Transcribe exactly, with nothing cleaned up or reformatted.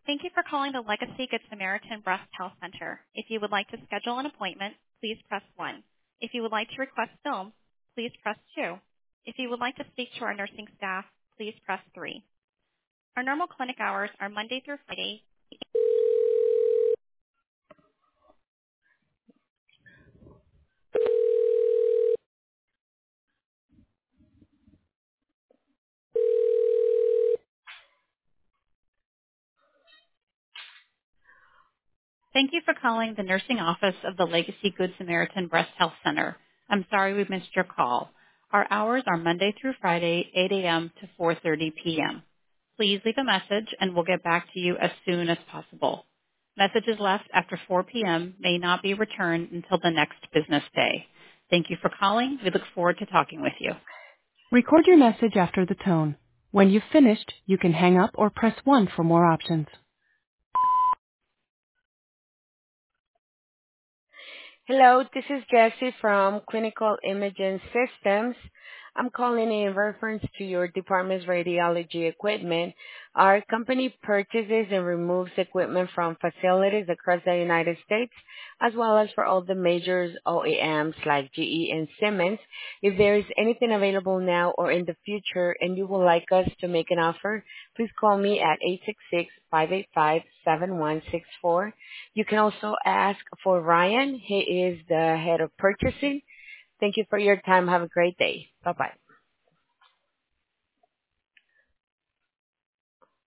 Thank you for calling the Legacy Good Samaritan Breast Health Center. If you would like to schedule an appointment, please press one. If you would like to request film, please press two. If you would like to speak to our nursing staff, please press three. Our normal clinic hours are Monday through Friday. Thank you for calling the nursing office of the Legacy Good Samaritan Breast Health Center. I'm sorry we missed your call. Our hours are Monday through Friday, eight a.m. to four thirty p.m. Please leave a message and we'll get back to you as soon as possible. Messages left after four p.m. may not be returned until the next business day. Thank you for calling. We look forward to talking with you. Record your message after the tone. When you've finished, you can hang up or press one for more options. Hello, this is Jessie from Clinical Imaging Systems. I'm calling in reference to your department's radiology equipment. Our company purchases and removes equipment from facilities across the United States, as well as for all the major O E Ms like G E and Siemens. If there is anything available now or in the future and you would like us to make an offer, please call me at eight six six, five eight five, seven one six four. You can also ask for Ryan. He is the head of purchasing. Thank you for your time. Have a great day. Bye-bye.